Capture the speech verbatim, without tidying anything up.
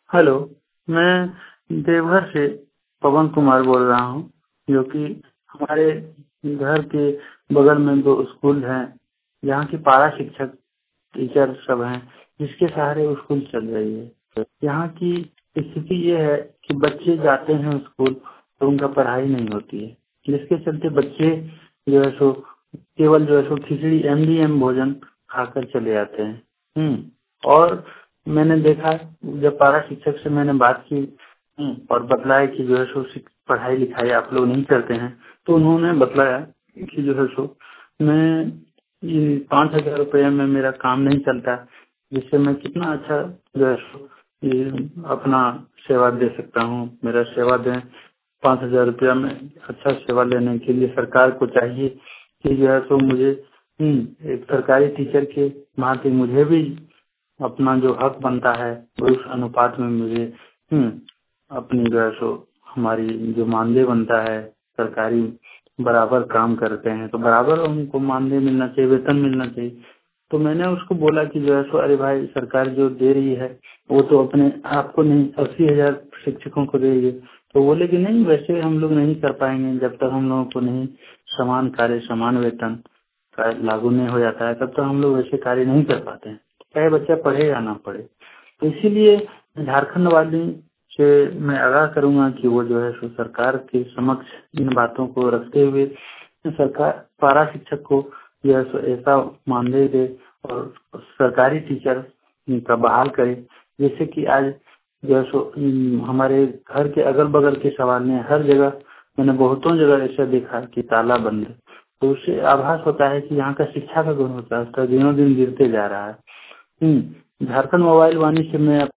Hello, मैं देवघर से पवन कुमार बोल रहा हूँ, जो कि हमारे घर के बगल में दो स्कूल हैं, यहाँ की पारा शिक्षक टीचर सब हैं, जिसके सहारे वो स्कूल चल रही है। यहाँ की स्थिति ये है कि बच्चे जाते हैं स्कूल तो उनका पढ़ाई नहीं होती है, जिसके चलते बच्चे जो है सो केवल जो है सो खिचड़ी एम डी एम भोजन खाकर चले जाते हैं। हम्म और मैंने देखा, जब पारा शिक्षक से मैंने बात की हम्म, और बतलाया कि जो है सो शिक- पढ़ाई लिखाई आप लोग नहीं करते हैं, तो उन्होंने बतलाया कि जो है सो मैं ये पाँच हजार रुपये में मेरा काम नहीं चलता, जिससे मैं कितना अच्छा जो है सो ये अपना सेवा दे सकता हूँ। मेरा सेवा दें पाँच हजार रुपया में अच्छा सेवा लेने के लिए सरकार को चाहिए कि जो है सो मुझे हम्म, एक सरकारी टीचर के नाते मुझे भी अपना जो हक बनता है उस अनुपात में मुझे हम्म, अपनी जो है सो हमारी जो मानदेय बनता है, सरकारी बराबर काम करते हैं तो बराबर उनको मानदेय मिलना चाहिए, वेतन मिलना चाहिए। तो मैंने उसको बोला कि जो है सो अरे भाई, सरकार जो दे रही है वो तो अपने आपको नहीं, अस्सी हजार शिक्षकों को दे रही है। तो बोले कि नहीं, वैसे हम लोग नहीं कर पाएंगे जब तक हम लोगों को नहीं समान कार्य समान वेतन का लागू नहीं हो जाता है, तब तक हम लोग वैसे कार्य नहीं कर पाते हैं, चाहे बच्चा पढ़े या ना पढ़े। तो इसीलिए झारखंड वाली से मैं आगाह करूंगा कि वो जो है सो सरकार के समक्ष इन बातों को रखते हुए सरकार पारा शिक्षक को जो है सो ऐसा मानदेय दे और सरकारी टीचर का बहाल करे, जैसे कि आज जो है सो हम्म, हमारे घर के अगल बगल के सवाल में हर जगह मैंने बहुतों जगह ऐसा देखा कि ताला बंद है। तो उससे आभास होता है कि यहाँ का शिक्षा का गुणवत्ता स्तर दिनों दिन गिरते जा रहा है। हम्म, झारखंड मोबाइल वाणी से मैं